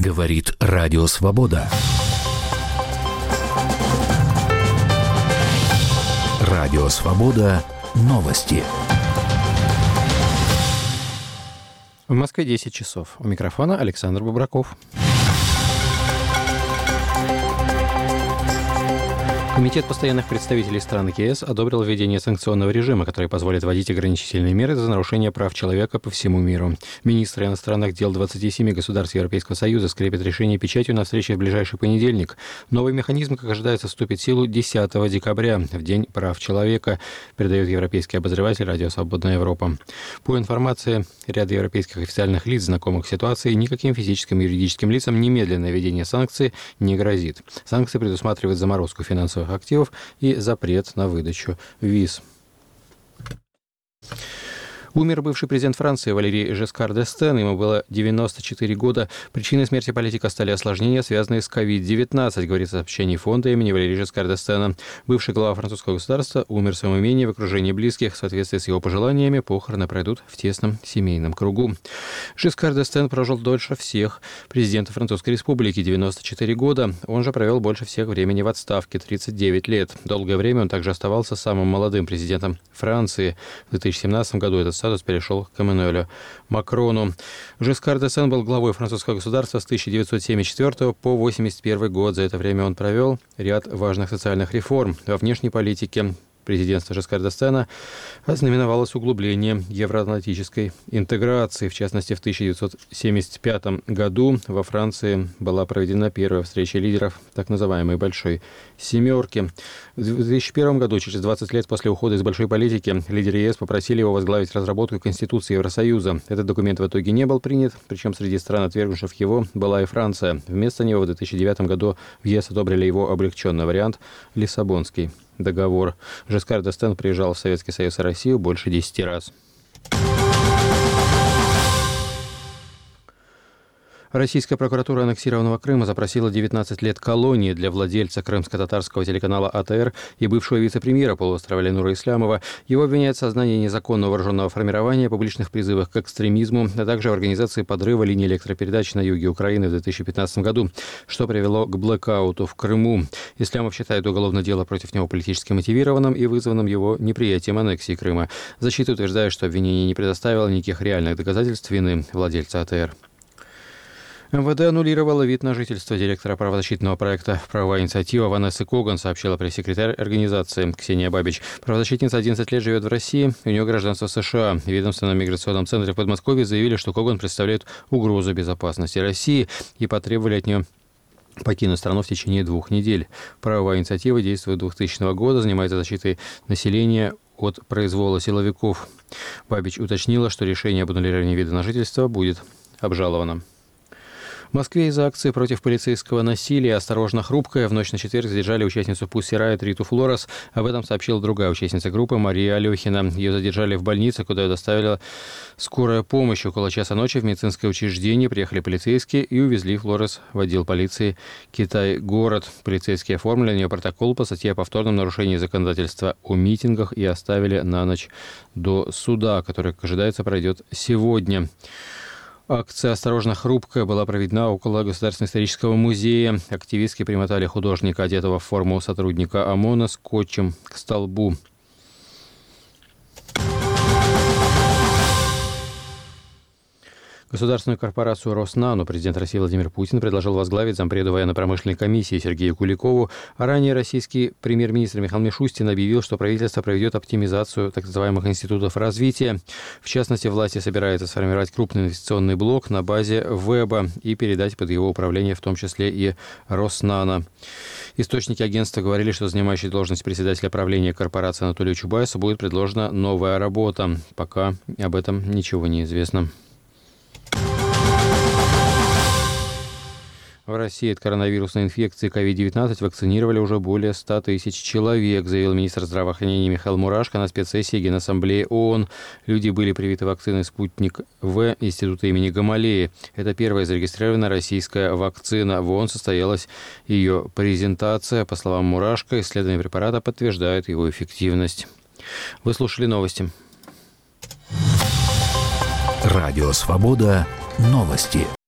Говорит Радио Свобода. Радио Свобода. Новости. В Москве 10 часов. У микрофона Александр Бобраков. Комитет постоянных представителей стран ЕС одобрил введение санкционного режима, который позволит вводить ограничительные меры за нарушение прав человека по всему миру. Министры иностранных дел 27 государств Европейского Союза скрепят решение печатью на встрече в ближайший понедельник. Новый механизм, как ожидается, вступит в силу 10 декабря, в День прав человека, передает европейский обозреватель «Радио Свободная Европа». По информации ряда европейских официальных лиц, знакомых с ситуацией, никаким физическим и юридическим лицам немедленное введение санкций не грозит. Санкции предусматривают заморозку финансовых активов и запрет на выдачу виз. Умер бывший президент Франции Валерий Жескар д'Эстен. Ему было 94 года. Причиной смерти политика стали осложнения, связанные с COVID-19, говорит в сообщении фонда имени Валерия Жескар д'Эстена. Бывший глава французского государства умер в своем имении в окружении близких. В соответствии с его пожеланиями, похороны пройдут в тесном семейном кругу. Жескар д'Эстен прожил дольше всех президентов Французской республики, 94 года. Он же провел больше всех времени в отставке, 39 лет. Долгое время он также оставался самым молодым президентом Франции. В 2017 году этот статус перешел к Эммануэлю Макрону. Жескар д'Эстен был главой французского государства с 1974 по 1981 год. За это время он провел ряд важных социальных реформ. Во внешней политике президентство Жескар д'Эстена ознаменовалось углублением евроатлантической интеграции. В частности, в 1975 году во Франции была проведена первая встреча лидеров так называемой «Большой семерки». В 2001 году, через 20 лет после ухода из большой политики, лидеры ЕС попросили его возглавить разработку Конституции Евросоюза. Этот документ в итоге не был принят, причем среди стран, отвергнувших его, была и Франция. Вместо него в 2009 году в ЕС одобрили его облегченный вариант – Лиссабонский договор. Жескар д'Эстен приезжал в Советский Союз и Россию больше 10 раз. Российская прокуратура аннексированного Крыма запросила 19 лет колонии для владельца крымско-татарского телеканала АТР и бывшего вице-премьера полуострова Ленура Ислямова. Его обвиняют в создании незаконного вооруженного формирования, публичных призывах к экстремизму, а также в организации подрыва линии электропередач на юге Украины в 2015 году, что привело к блэкауту в Крыму. Ислямов считает уголовное дело против него политически мотивированным и вызванным его неприятием аннексии Крыма. Защита утверждает, что обвинение не предоставило никаких реальных доказательств вины владельца АТР. МВД аннулировало вид на жительство директора правозащитного проекта «Правовая инициатива» Ванессы Коган, сообщила пресс-секретарь организации Ксения Бабич. Правозащитница 11 лет живет в России, у нее гражданство США. В ведомственном миграционном центре в Подмосковье заявили, что Коган представляет угрозу безопасности России и потребовали от нее покинуть страну в течение 2 недель. «Правовая инициатива» действует с 2000 года, занимается защитой населения от произвола силовиков. Бабич уточнила, что решение об аннулировании вида на жительство будет обжаловано. В Москве из-за акции против полицейского насилия «Осторожно, хрупкая» в ночь на четверг задержали участницу Pussy Riot Риту Флорес. Об этом сообщила другая участница группы Мария Алехина. Ее задержали в больнице, куда ее доставила скорая помощь. Около часа ночи в медицинское учреждение приехали полицейские и увезли Флорес в отдел полиции Китай-город. Полицейские оформили на нее протокол по статье о повторном нарушении законодательства о митингах и оставили на ночь до суда, который, как ожидается, пройдет сегодня. Акция «Осторожно, хрупкая» была проведена около Государственного исторического музея. Активистки примотали художника, одетого в форму сотрудника ОМОНа, скотчем к столбу. Государственную корпорацию «Роснано» президент России Владимир Путин предложил возглавить зампреду военно-промышленной комиссии Сергею Куликову. А ранее российский премьер-министр Михаил Мишустин объявил, что правительство проведет оптимизацию так называемых институтов развития. В частности, власти собираются сформировать крупный инвестиционный блок на базе ВЭБа и передать под его управление в том числе и «Роснано». Источники агентства говорили, что занимающий должность председателя правления корпорации Анатолию Чубайсу будет предложена новая работа. Пока об этом ничего не известно. В России от коронавирусной инфекции COVID-19 вакцинировали уже более 100 тысяч человек, заявил министр здравоохранения Михаил Мурашко на спецсессии Генассамблеи ООН. Люди были привиты вакциной «Спутник В» Института имени Гамалеи. Это первая зарегистрированная российская вакцина. В ООН состоялась ее презентация. По словам Мурашко, исследование препарата подтверждает его эффективность. Вы слушали новости. Радио «Свобода». Новости.